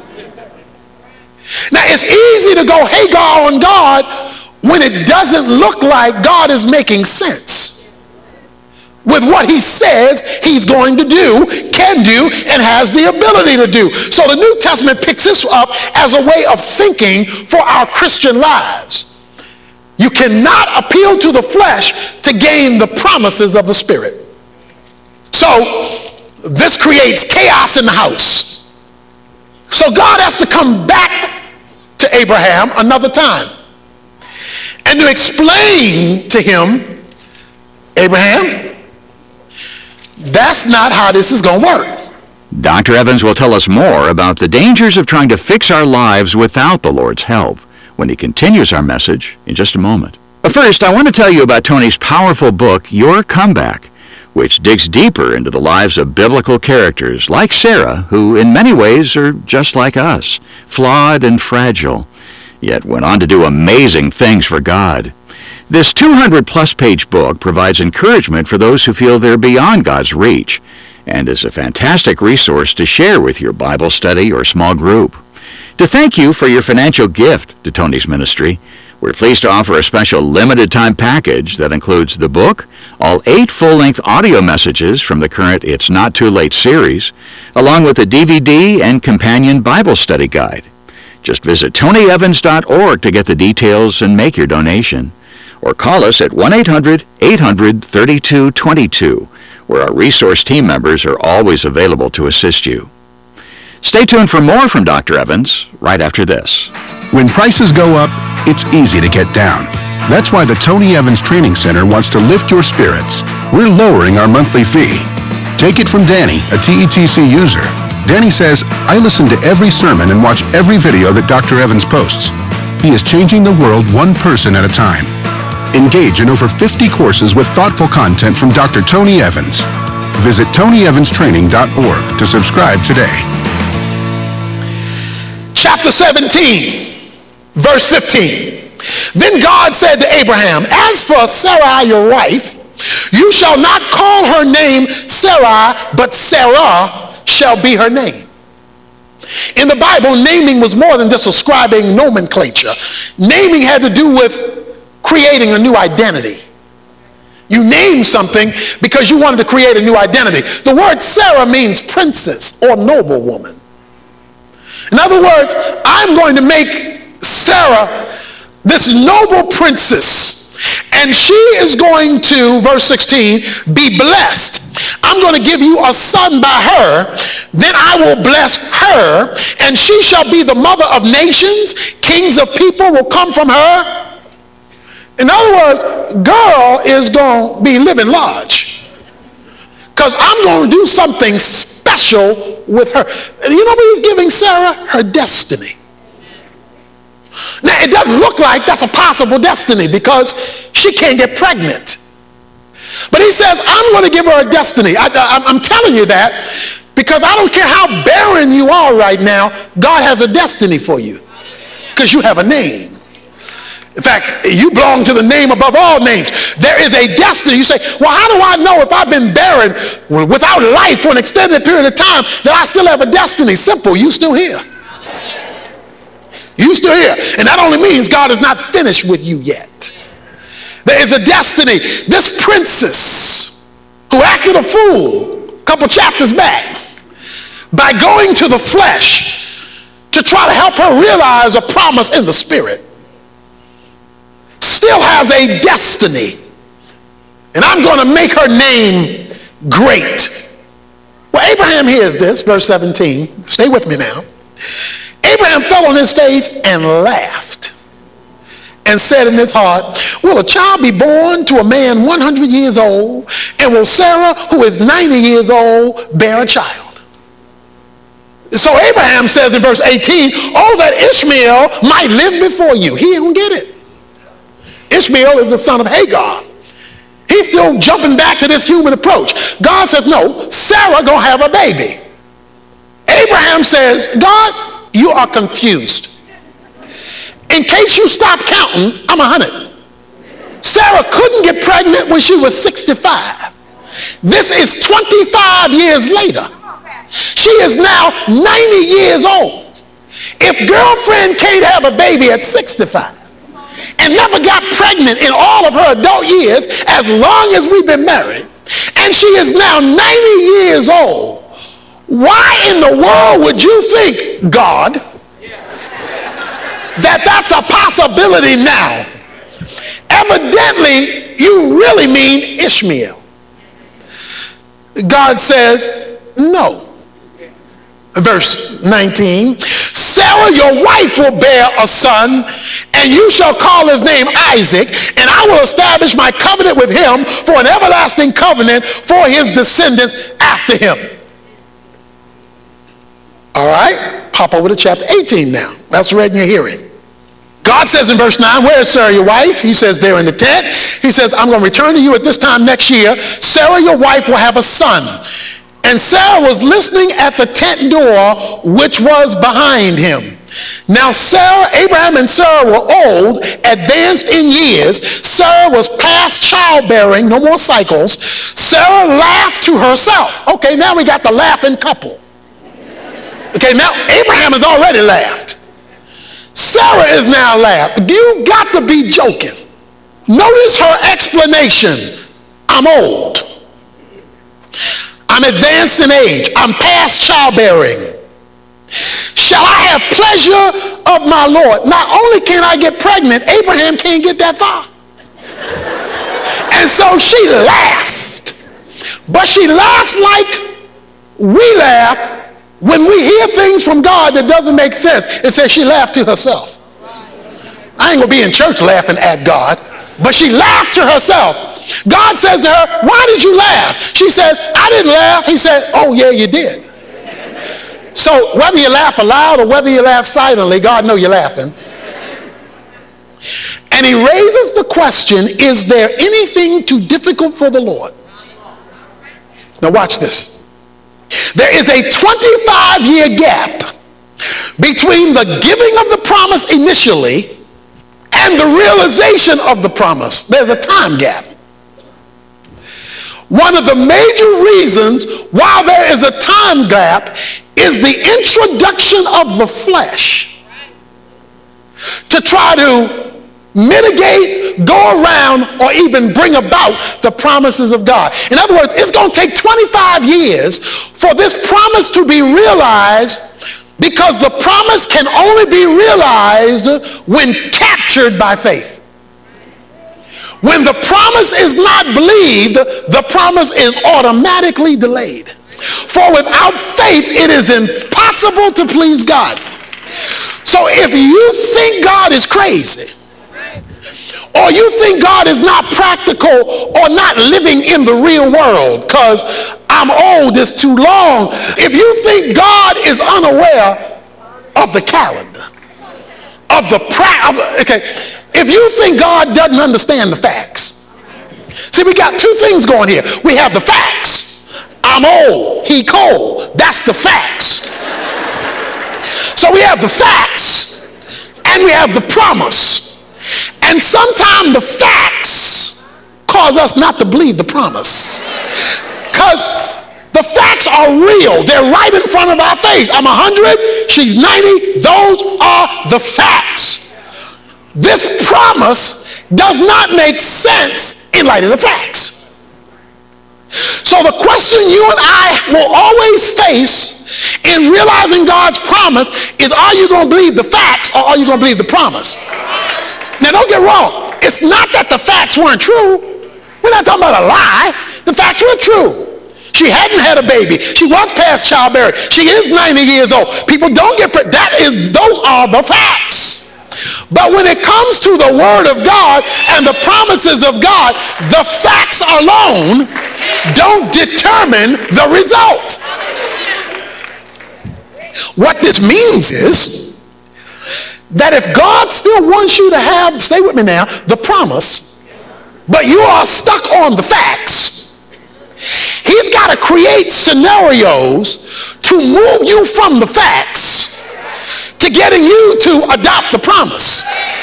G: Now, it's easy to go Hagar on God when it doesn't look like God is making sense with what he says he's going to do, can do, and has the ability to do. So the New Testament picks this up as a way of thinking for our Christian lives. You cannot appeal to the flesh to gain the promises of the Spirit. So this creates chaos in the house. So God has to come back to Abraham another time and to explain to him, Abraham, that's not how this is going to work.
H: Doctor Evans will tell us more about the dangers of trying to fix our lives without the Lord's help when he continues our message in just a moment. But first, I want to tell you about Tony's powerful book, Your Comeback, which digs deeper into the lives of biblical characters like Sarah, who in many ways are just like us, flawed and fragile, yet went on to do amazing things for God. This two hundred plus page book provides encouragement for those who feel they're beyond God's reach, and is a fantastic resource to share with your Bible study or small group. To thank you for your financial gift to Tony's ministry, we're pleased to offer a special limited-time package that includes the book, all eight full-length audio messages from the current It's Not Too Late series, along with a D V D and companion Bible study guide. Just visit tony evans dot org to get the details and make your donation, or call us at one eight hundred, eight hundred, thirty-two twenty-two, where our resource team members are always available to assist you. Stay tuned for more from Doctor Evans right after this.
I: When prices go up, it's easy to get down. That's why the Tony Evans Training Center wants to lift your spirits. We're lowering our monthly fee. Take it from Danny, a T E T C user. Danny says, I listen to every sermon and watch every video that Doctor Evans posts. He is changing the world one person at a time. Engage in over fifty courses with thoughtful content from Doctor Tony Evans. Visit tony evans training dot org to subscribe today.
G: Chapter seventeen, verse fifteen. Then God said to Abraham, as for Sarai your wife, you shall not call her name Sarai, but Sarah shall be her name. In the Bible, naming was more than just ascribing nomenclature. Naming had to do with creating a new identity. You name something because you wanted to create a new identity. The word Sarah means princess or noble woman. In other words, I'm going to make Sarah this noble princess, and she is going to, verse sixteen, be blessed. I'm going to give you a son by her, then I will bless her, and she shall be the mother of nations. Kings of people will come from her. In other words, girl is going to be living large, because I'm going to do something special with her. And you know what he's giving Sarah? Her destiny. Now, it doesn't look like that's a possible destiny because she can't get pregnant. But he says, I'm going to give her a destiny. I, I, I'm telling you that because I don't care how barren you are right now, God has a destiny for you because you have a name. In fact, you belong to the name above all names. There is a destiny. You say, well, how do I know if I've been buried without life for an extended period of time that I still have a destiny? Simple, you still here. You still here. And that only means God is not finished with you yet. There is a destiny. This princess who acted a fool a couple chapters back by going to the flesh to try to help her realize a promise in the spirit, still has a destiny. And I'm going to make her name great. Well, Abraham hears this, verse seventeen. Stay with me now. Abraham fell on his face and laughed and said in his heart, will a child be born to a man one hundred years old, and will Sarah, who is ninety years old, bear a child? So Abraham says in verse eighteen, oh, that Ishmael might live before you. He don't get it. Ishmael is the son of Hagar. He's still jumping back to this human approach. God says, no, Sarah gonna have a baby. Abraham says, God, you are confused. In case you stop counting, I'm a hundred. Sarah couldn't get pregnant when she was sixty-five. This is twenty-five years later. She is now ninety years old. If girlfriend can't have a baby at sixty-five and never got pregnant in all of her adult years as long as we've been married, and she is now ninety years old, why in the world would you think, God, that that's a possibility now? Evidently, you really mean Ishmael. God says, no. Verse nineteen, Sarah, your wife, will bear a son, and you shall call his name Isaac, and I will establish my covenant with him for an everlasting covenant for his descendants after him. All right, pop over to chapter eighteen now. That's read in your hearing. God says in verse nine, where is Sarah, your wife? He says, there in the tent. He says, I'm going to return to you at this time next year. Sarah, your wife, will have a son. And Sarah was listening at the tent door, which was behind him. Now Sarah, Abraham and Sarah were old, advanced in years. Sarah was past childbearing, no more cycles. Sarah laughed to herself. Okay, now we got the laughing couple. Okay, now Abraham has already laughed. Sarah is now laughing. You got to be joking. Notice her explanation. I'm old. I'm advanced in age. I'm past childbearing. Shall I have pleasure of my Lord? Not only can I get pregnant, Abraham can't get that far. And so she laughed. But she laughs like we laugh when we hear things from God that doesn't make sense. It says she laughed to herself. I ain't going to be in church laughing at God. But she laughed to herself. God says to her, why did you laugh? She says, I didn't laugh. He said, oh yeah, you did. So whether you laugh aloud or whether you laugh silently, God knows you're laughing. And he raises the question, is there anything too difficult for the Lord? Now watch this. There is a twenty-five year gap between the giving of the promise initially and the realization of the promise. There's a time gap. One of the major reasons why there is a time gap is the introduction of the flesh to try to mitigate, go around, or even bring about the promises of God. In other words, it's going to take twenty-five years for this promise to be realized, because the promise can only be realized when captured by faith. When the promise is not believed, the promise is automatically delayed. For without faith, it is impossible to please God. So if you think God is crazy, or you think God is not practical or not living in the real world because I'm old, it's too long. If you think God is unaware of the calendar, of the pra- okay, if you think God doesn't understand the facts. See, we got two things going here. We have the facts. I'm old, he cold. That's the facts. So we have the facts and we have the promise. And sometimes the facts cause us not to believe the promise. Because the facts are real. They're right in front of our face. I'm one hundred, she's ninety. Those are the facts. This promise does not make sense in light of the facts. So the question you and I will always face in realizing God's promise is, are you going to believe the facts or are you going to believe the promise? Now don't get wrong. It's not that the facts weren't true. We're not talking about a lie. The facts were true. She hadn't had a baby. She was past childbearing. She is ninety years old. People don't get, pre- that is, those are the facts. But when it comes to the Word of God and the promises of God, the facts alone don't determine the result. What this means is that if God still wants you to have, stay with me now, the promise, but you are stuck on the facts, He's got to create scenarios to move you from the facts to getting you to adopt the promise.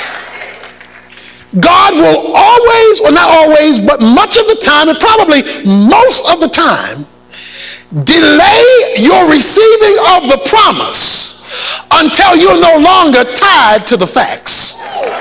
G: God will always, or not always, but much of the time, and probably most of the time, delay your receiving of the promise until you're no longer tied to the facts.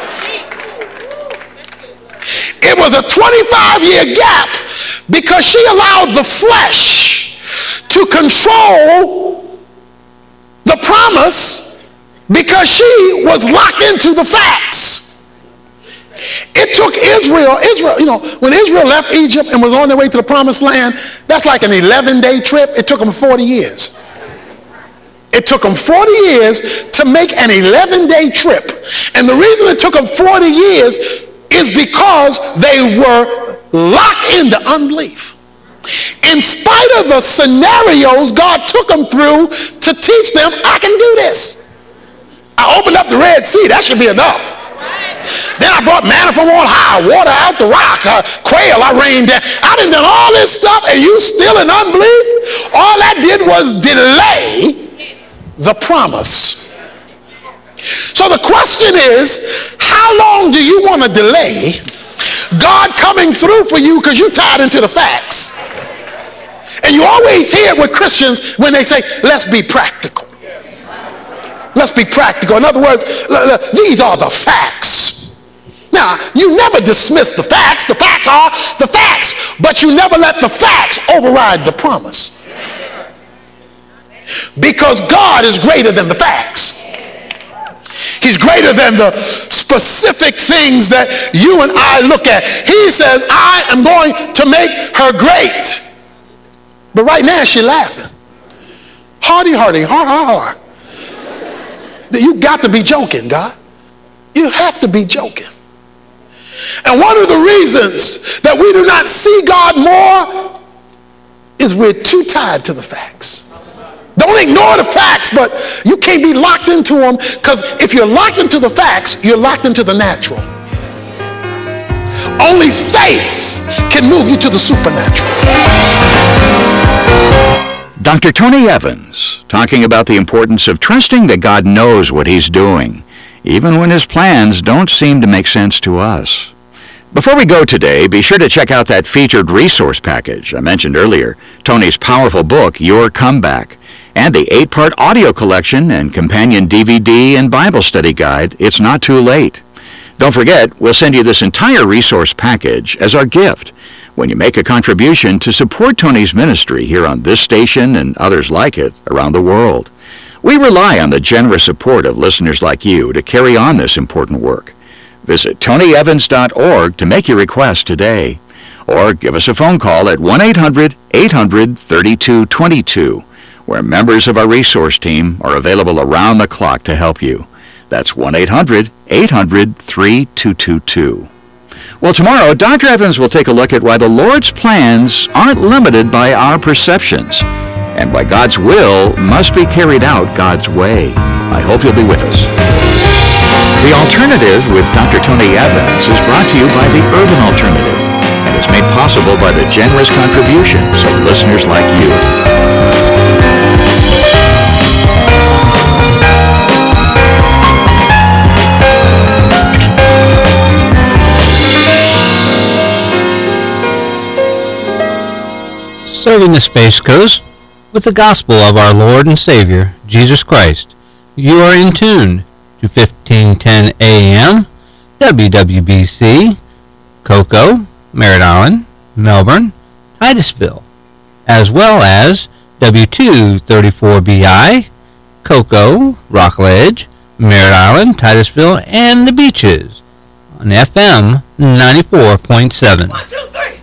G: It was a twenty-five year gap because she allowed the flesh to control the promise because she was locked into the facts. It took Israel, Israel, you know, when Israel left Egypt and was on their way to the promised land, that's like an eleven day trip. It took them forty years. It took them forty years to make an eleven day trip. And the reason it took them forty years is because they were locked into unbelief. In spite of the scenarios God took them through to teach them, I can do this. I opened up the Red Sea. That should be enough. Then I brought manna from on high, water out the rock, uh, quail I rained down. I done done all this stuff and you still in unbelief? All that did was delay the promise. So the question is, how long do you want to delay God coming through for you because you're tied into the facts? And you always hear it with Christians when they say, let's be practical. Let's be practical. In other words, these are the facts. Now, you never dismiss the facts. The facts are the facts. But you never let the facts override the promise. Because God is greater than the facts. He's greater than the specific things that you and I look at. He says, I am going to make her great. But right now she's laughing. Hardy, hardy, har, har, har. You got to be joking, God. You have to be joking. And one of the reasons that we do not see God more is we're too tied to the facts. Don't ignore the facts, but you can't be locked into them, because if you're locked into the facts, you're locked into the natural. Only faith can move you to the supernatural.
H: Doctor Tony Evans, talking about the importance of trusting that God knows what He's doing, even when His plans don't seem to make sense to us. Before we go today, be sure to check out that featured resource package I mentioned earlier, Tony's powerful book, Your Comeback, and the eight-part audio collection and companion D V D and Bible study guide, It's Not Too Late. Don't forget, we'll send you this entire resource package as our gift when you make a contribution to support Tony's ministry here on this station and others like it around the world. We rely on the generous support of listeners like you to carry on this important work. Visit tony evans dot org to make your request today, or give us a phone call at one eight hundred eight hundred thirty-two twenty-two, where members of our resource team are available around the clock to help you. That's one eight hundred eight hundred thirty-two twenty-two. Well, tomorrow, Doctor Evans will take a look at why the Lord's plans aren't limited by our perceptions, and why God's will must be carried out God's way. I hope you'll be with us. The Alternative with Doctor Tony Evans is brought to you by the Urban Alternative and is made possible by the generous contributions of listeners like you.
A: serving the Space Coast with the gospel of our Lord and Savior, Jesus Christ. You are in tune to fifteen ten A M, W W B C, Cocoa, Merritt Island, Melbourne, Titusville, as well as W two thirty-four B I, Cocoa, Rockledge, Merritt Island, Titusville, and the Beaches on F M ninety-four point seven.
F: One, two, three.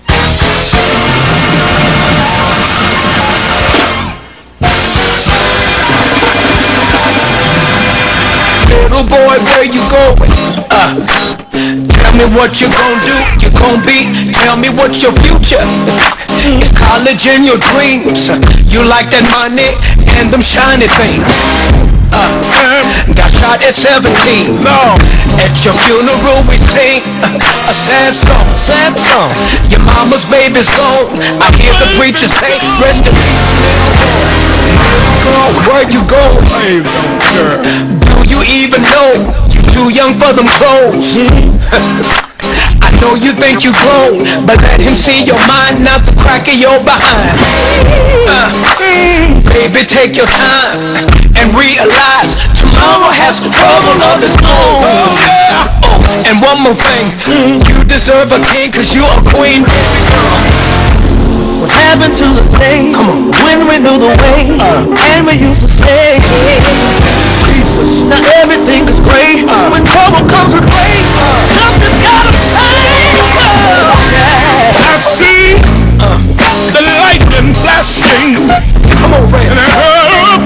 F: Little boy, where you going? Uh, tell me what you gon' do, you gon' be. Tell me what's your future. Is college in your dreams? You like that money and them shiny things. Uh, got shot at seventeen. No. At your funeral we sing uh, a sad song. Sad song. Your mama's baby's gone. I hear the preacher say, rest in peace, little boy. Little girl, where you going? Do you even know you too young for them clothes? I know you think you grown, but let him see your mind, not the crack of your behind. Uh, baby, take your time and realize tomorrow has trouble of its own. Oh, and one more thing, you deserve a king cause you a queen, baby girl. What happened to the days when we knew the way uh, and we used to say Jesus. Now everything is great uh, when trouble comes with rain. Uh, something's gotta change. Uh, yeah. I see uh, the lightning flashing. Come on, Ray. And I heard,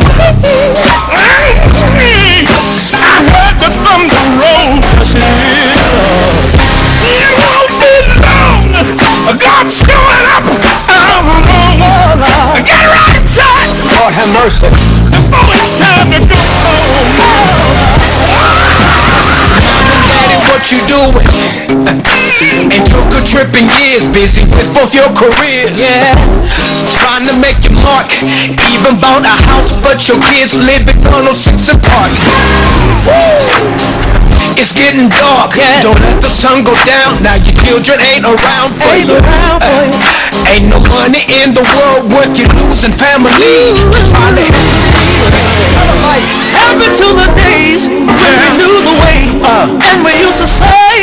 F: I heard the thunder roll. It won't be long. God's showing up. Get right in touch. Lord have mercy. Before it's time to go home. Mom and Daddy, what you doing? Ain't took a trip in years, busy with both your careers. Yeah. Trying to make your mark. Even bought a house, but your kids live in one oh six and Park. It's getting dark, yeah. Don't let the sun go down. Now your children ain't around for ain't you around for uh, you. Ain't no money in the world worth you losing family. Probably happened to the days when we knew the way uh, and we used to say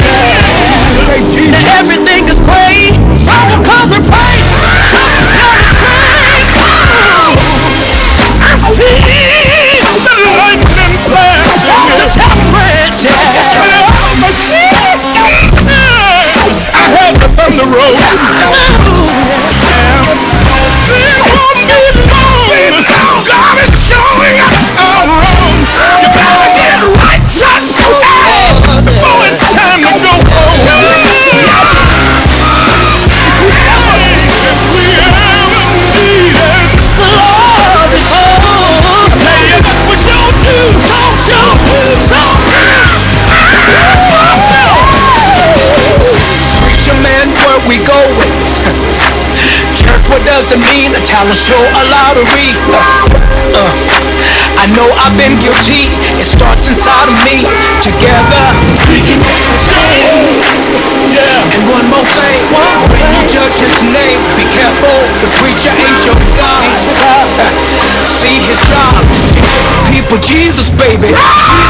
F: that everything is great. Trouble comes with pain. Something gotta change. I see the lightning flashing. To tell bridge, yeah. I heard the thunder roll. It won't be long. God is showing up. You better get right, touch before it's time to go home. We ever needed the Lord before. Hey, we sure do, so sure do, so preacher man, where we going? Church, what does it mean? A talent show, a lottery. Uh, uh, I know I've been guilty. It starts inside of me. Together we can make a change. Yeah. And one more thing, when you judge his name, be careful. The preacher ain't your God. See his job, people, Jesus, baby.